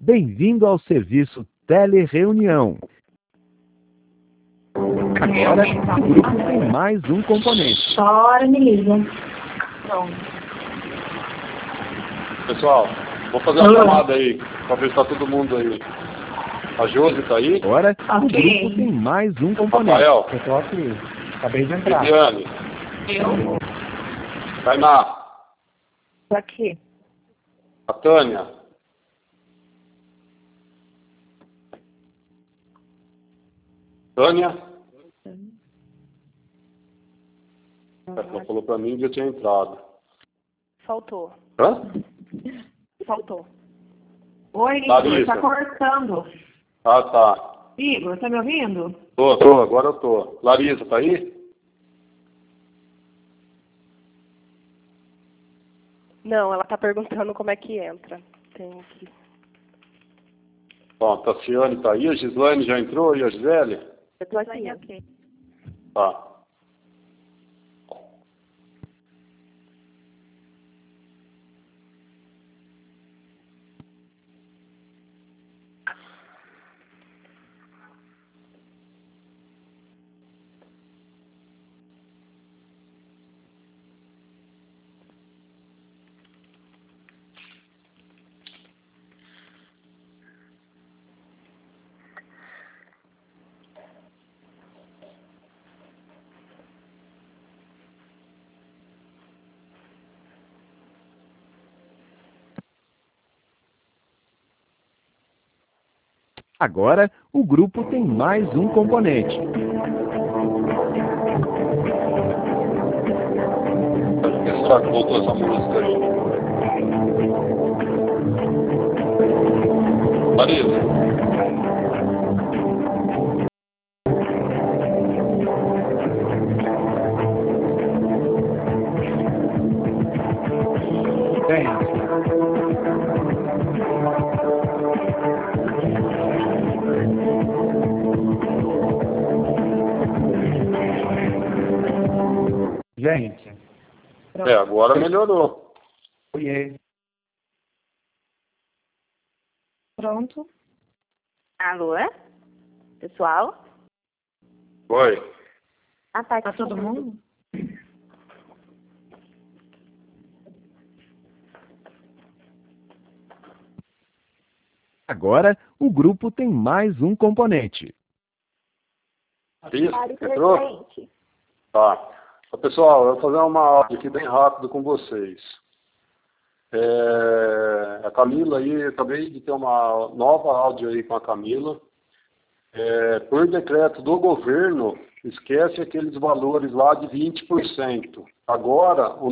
Bem-vindo ao serviço Telereunião. Agora, o grupo tem mais um componente. Só hora me liga. Pronto. Pessoal, vou fazer uma chamada aí, para ver se está todo mundo aí. A Josi está aí? Agora, o grupo tem mais um componente. Rafael. Eu tô aqui. Acabei de entrar. Viviane. Eu? Tainá. Tô aqui. A Tânia. Tânia? Ela falou para mim que eu tinha entrado. Faltou. Hã? Faltou. Oi, Igor, Larissa. tá cortando. Ah, tá. Igor, tá me ouvindo? Tô, agora eu tô. Larissa, tá aí? Não, ela tá perguntando como é que entra. Tem que... Bom, a Tassiane tá aí, a Gislaine já entrou e a Gisele? Eu tô aqui. Ok. Tá. Agora, o grupo tem mais um componente. Por que será que voltou essa música aí? Larissa. Gente. Agora melhorou. Oiê. Pronto. Alô? Pessoal? Oi. Ah, tá. Tá todo mundo? Agora, o grupo tem mais um componente. Larissa, entrou? Tá. Ô, pessoal, eu vou fazer uma aula aqui bem rápido com vocês. A Camila aí, eu acabei de ter uma nova áudio aí com a Camila. Por decreto do governo, esquece aqueles valores lá de 20%. Agora, o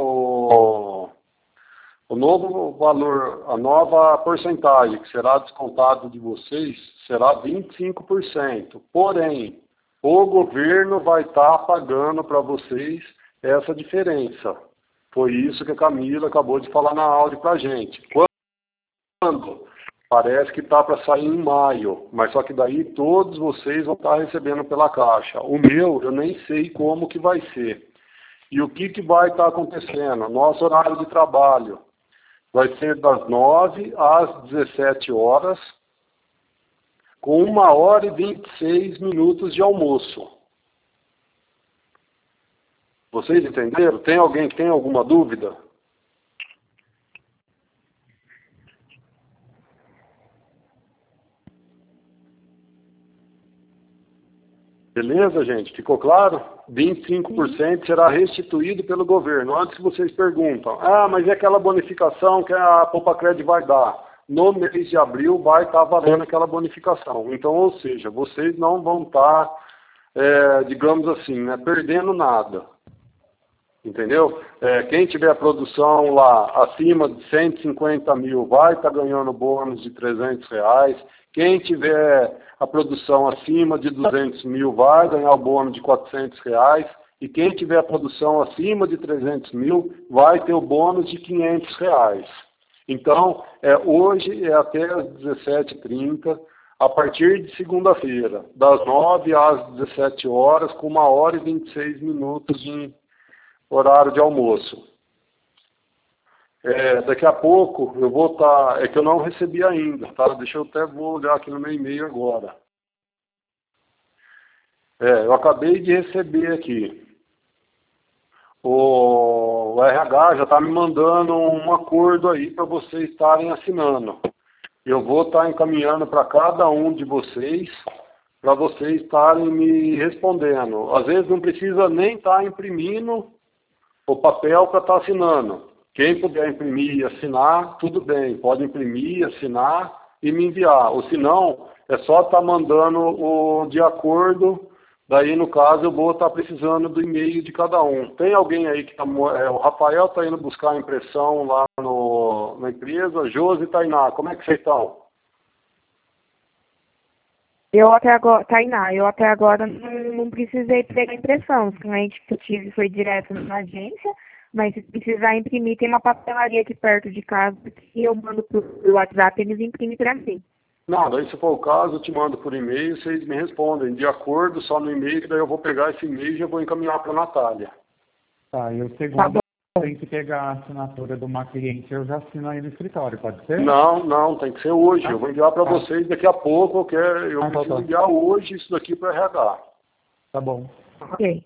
novo valor, a nova porcentagem que será descontado de vocês será 25%. Porém, o governo vai estar pagando para vocês essa diferença. Foi isso que a Camila acabou de falar na áudio para a gente. Quando? Parece que está para sair em maio, mas só que daí todos vocês vão estar recebendo pela Caixa. O meu, eu nem sei como que vai ser. E o que vai estar acontecendo? Nosso horário de trabalho vai ser das 9 às 17 horas, com 1 hora e 26 minutos de almoço. Vocês entenderam? Tem alguém que tem alguma dúvida? Beleza, gente? Ficou claro? 25% será restituído pelo governo. Antes vocês perguntam, mas e aquela bonificação que a Poupacred vai dar? No mês de abril vai estar valendo aquela bonificação. Então, ou seja, vocês não vão estar, digamos assim, perdendo nada. Entendeu? Quem tiver a produção lá acima de 150 mil vai estar ganhando bônus de R$300. Quem tiver a produção acima de 200 mil vai ganhar o bônus de R$400. E quem tiver a produção acima de 300 mil vai ter o bônus de R$500. Então, hoje é até às 17h30, a partir de segunda-feira, das 9 às 17 horas, com 1 hora e 26 minutos de horário de almoço. Daqui a pouco eu vou estar... É que eu não recebi ainda, tá? Deixa eu até vou olhar aqui no meu e-mail agora. Eu acabei de receber aqui. O RH já está me mandando um acordo aí para vocês estarem assinando. Eu vou estar encaminhando para cada um de vocês, para vocês estarem me respondendo. Às vezes não precisa nem estar imprimindo o papel para estar assinando. Quem puder imprimir e assinar, tudo bem. Pode imprimir, assinar e me enviar. Ou se não, é só estar mandando o de acordo. Daí, no caso, eu vou estar precisando do e-mail de cada um. Tem alguém aí que está... o Rafael está indo buscar a impressão lá na empresa. Josi e Tainá, como é que vocês estão? Tainá, eu até agora não precisei pegar impressão. O cliente que eu tive foi direto na agência, mas se precisar imprimir, tem uma papelaria aqui perto de casa que eu mando pro WhatsApp e eles imprimem para mim. Não, daí se for o caso, eu te mando por e-mail, vocês me respondem de acordo, só no e-mail, que daí eu vou pegar esse e-mail e já vou encaminhar para a Natália. Tá, e o segundo tem que pegar a assinatura de uma cliente, eu já assino aí no escritório, pode ser? Não, tem que ser hoje. Eu vou enviar para vocês daqui a pouco, eu preciso enviar hoje isso daqui para RH. Tá bom. Ok.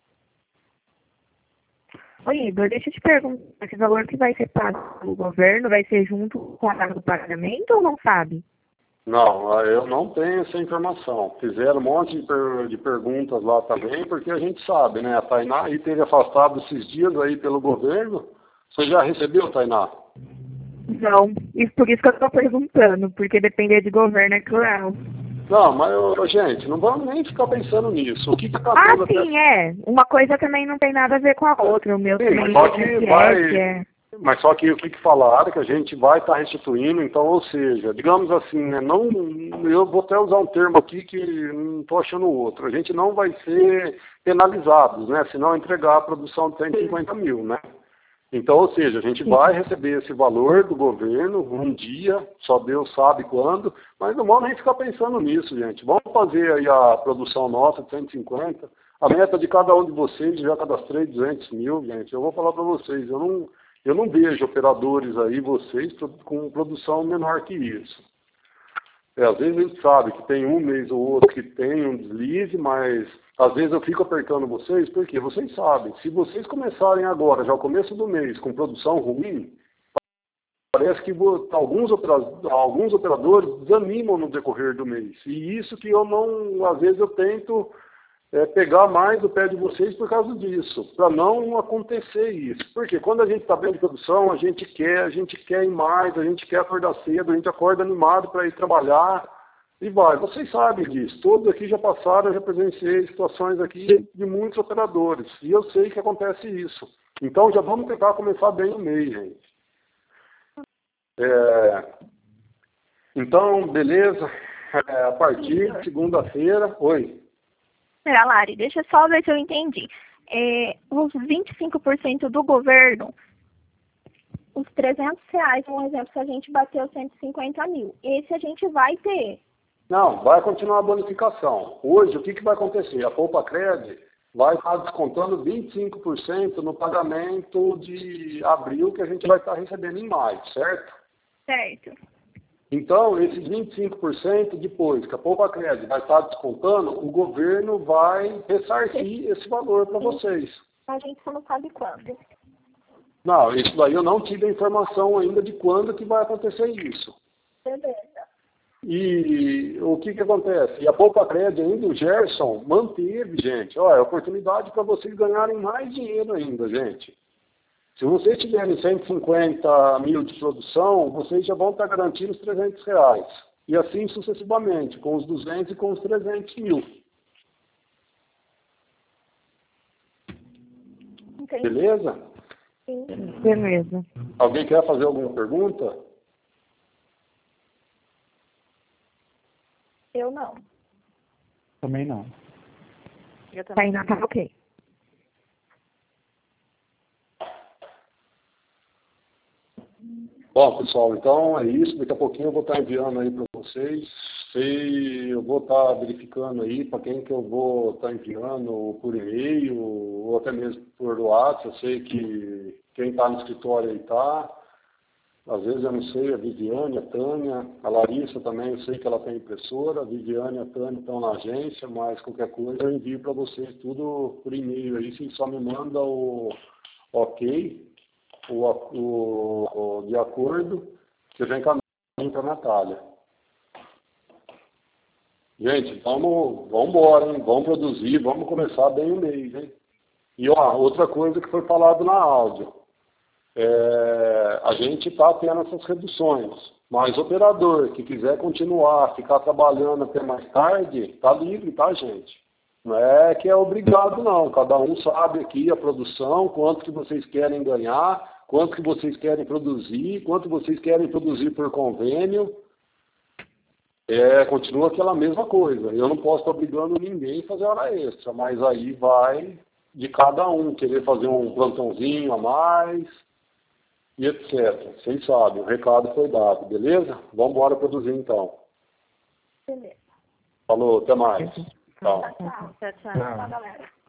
Oi, Igor, deixa eu te perguntar, esse valor que vai ser pago pelo governo vai ser junto com a data do pagamento ou não sabe? Não, eu não tenho essa informação. Fizeram um monte de perguntas lá também, porque a gente sabe, né? A Tainá aí teve afastado esses dias aí pelo governo. Você já recebeu, Tainá? Não, por isso que eu estou perguntando, porque depender de governo é cruel. Não, mas, gente, não vamos nem ficar pensando nisso. O que está sim, Uma coisa também não tem nada a ver com a outra. O meu sim, também mas só que é. Mas só que o que falaram que a gente vai estar restituindo, então, ou seja, digamos assim, né, não, eu vou até usar um termo aqui que não estou achando outro, a gente não vai ser penalizados, né, se não entregar a produção de 150 mil, né. Então, ou seja, a gente vai receber esse valor do governo um dia, só Deus sabe quando, mas não vamos nem ficar pensando nisso, gente. Vamos fazer aí a produção nossa de 150, a meta de cada um de vocês, já cadastrei 200 mil, gente, eu vou falar para vocês, eu não vejo operadores aí, vocês, com produção menor que isso. Às vezes a gente sabe que tem um mês ou outro que tem um deslize, mas às vezes eu fico apertando vocês, porque vocês sabem, se vocês começarem agora, já ao começo do mês, com produção ruim, parece que alguns operadores desanimam no decorrer do mês. E isso que eu não, às vezes eu tento pegar mais o pé de vocês por causa disso, para não acontecer isso. Porque quando a gente está bem de produção, a gente quer ir mais, a gente quer acordar cedo, a gente acorda animado para ir trabalhar e vai. Vocês sabem disso, todos aqui já passaram, eu já presenciei situações aqui de muitos operadores, e eu sei que acontece isso. Então já vamos tentar começar bem o mês, gente. Então, beleza, a partir de segunda-feira... Oi. Pera, Lari, deixa eu só ver se eu entendi. Os 25% do governo, os R$300, um exemplo, se a gente bateu 150 mil, esse a gente vai ter. Não, vai continuar a bonificação. Hoje, o que vai acontecer? A Poupa-Cred vai estar descontando 25% no pagamento de abril que a gente vai estar recebendo em maio, certo? Certo. Então, esses 25%, depois que a Poupa-Cred vai estar descontando, o governo vai ressarcir esse valor para vocês. A gente só não sabe quando. Não, isso daí eu não tive a informação ainda de quando que vai acontecer isso. Beleza. E o que acontece? E a Poupa-Cred ainda, o Gerson, manteve, gente. Olha, oportunidade para vocês ganharem mais dinheiro ainda, gente. Se vocês tiverem 150 mil de produção, vocês já vão estar garantindo os R$300. E assim sucessivamente, com os 200 e com os 300 mil. Entendi. Beleza? Sim. Beleza. Alguém quer fazer alguma pergunta? Eu não. Também não. Eu também. Tainá, tá ok. Bom, pessoal, então é isso. Daqui a pouquinho eu vou estar enviando aí para vocês. Eu vou estar verificando aí para quem que eu vou estar enviando por e-mail ou até mesmo por WhatsApp. Eu sei que quem está no escritório aí está. Às vezes eu não sei, a Viviane, a Tânia, a Larissa também, eu sei que ela tem impressora, a Viviane e a Tânia estão na agência, mas qualquer coisa eu envio para vocês tudo por e-mail. Aí você só me manda o ok, o de acordo, que eu já encaminho para a Natália. Gente, vamos embora, hein? Vamos produzir, vamos começar bem o mês, hein? E outra coisa que foi falado na áudio. A gente está tendo essas reduções, mas o operador que quiser continuar, ficar trabalhando até mais tarde, está livre, tá, gente? Não é que é obrigado, não. Cada um sabe aqui a produção, quanto que vocês querem ganhar, quanto que vocês querem produzir, quanto vocês querem produzir por convênio. Continua aquela mesma coisa. Eu não posso estar obrigando ninguém a fazer hora extra, mas aí vai de cada um querer fazer um plantãozinho a mais e etc. Vocês sabem, o recado foi dado, beleza? Vamos embora produzir então. Beleza. Falou, até mais. Tchau. Tchau, galera.